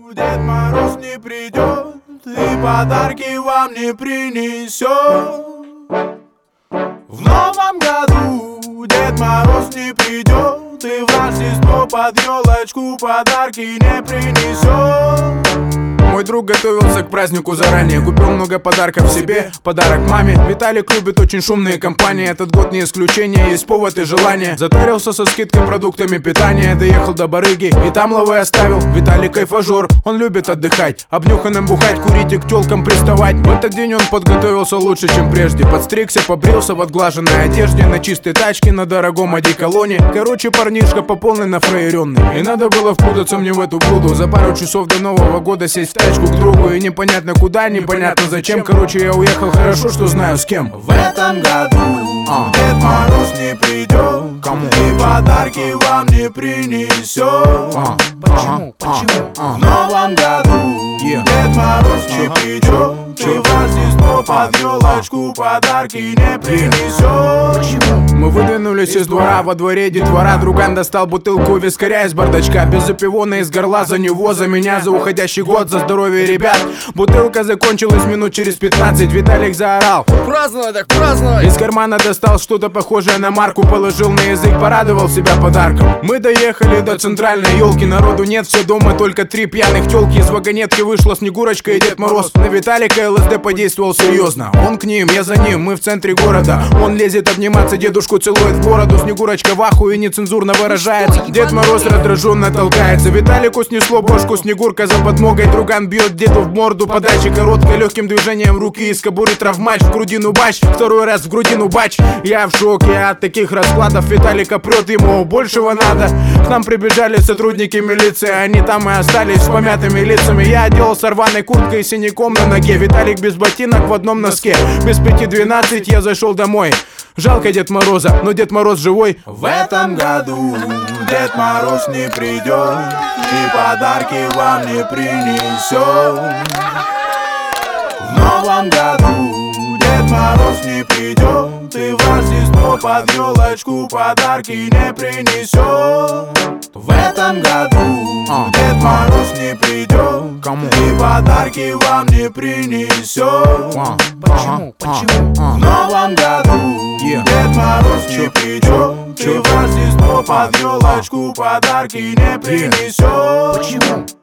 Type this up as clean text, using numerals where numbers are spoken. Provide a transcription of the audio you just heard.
Дед Мороз не придет и подарки вам не принесет. В новом году Дед Мороз не придет и в Рождество под елочку подарки не принесет. Мой друг готовился к празднику заранее, купил много подарков себе, подарок маме. Виталик любит очень шумные компании, этот год не исключение, есть повод и желание. Затарился со скидкой продуктами питания, доехал до барыги и там лавы оставил. Виталик кайфажор, он любит отдыхать, обнюханным бухать, курить и к тёлкам приставать. В этот день он подготовился лучше, чем прежде, подстригся, побрился в отглаженной одежде, на чистой тачке, на дорогом одеколоне. Короче, парнишка по полной нафраеренный, и надо было впутаться мне в эту блуду. За пару часов до Нового года сесть в тачку к другу, и непонятно куда, непонятно зачем. Короче, я уехал, хорошо, что знаю с кем. В этом году Дед Мороз не придет и подарки вам не принесет. Почему? В новом году Дед Мороз не придет и в Рождество под елочку подарки не принесет. Мы выдвинулись из двора, во дворе детвора. Друган достал бутылку вискаря из бардачка, без запивона из горла, за него, за меня, за уходящий год, за здоровье ребят. Бутылка закончилась минут через 15, Виталик заорал: праздновать так праздновать! Из кармана достал что-то похожее на марку, положил на язык, порадовал себя подарком. Мы доехали до центральной елки, народу нет, все дома, только 3 пьяных тёлки. Из вагонетки вышла Снегурочка и Дед Мороз. На Виталика ЛСД подействовал серьезно. Он к ним, я за ним, мы в центре города. Он лезет обниматься, дедушку целует в бороду. Снегурочка в ахуе нецензурно выражается. Дед Мороз раздраженно толкается. Виталику снесло бошку, Снегурка за подмогой. Друган бьет деду в морду, подача короткой, легким движением руки из кобуры травмач, в грудину бач, второй раз в грудину бач. Я в шоке от таких раскладов. Виталика прет, ему большего надо. К нам прибежали сотрудники милиции, они там и остались с помятыми лицами. Я одел с рваной курткой и синяком на ноге. Виталик без ботинок в одном носке. Без 5:12 я зашел домой. Жалко Дед Мороза, но Дед Мороз живой. В этом году Дед Мороз не придет и подарки вам не принесет. В новом году Дед Мороз не придет и в Рождество под елочку подарки не принесет. В этом году Дед Мороз не придет и подарки вам не принесет. Почему? В новом году Дед Мороз не придет и в Рождество под елочку подарки не принесет. Почему?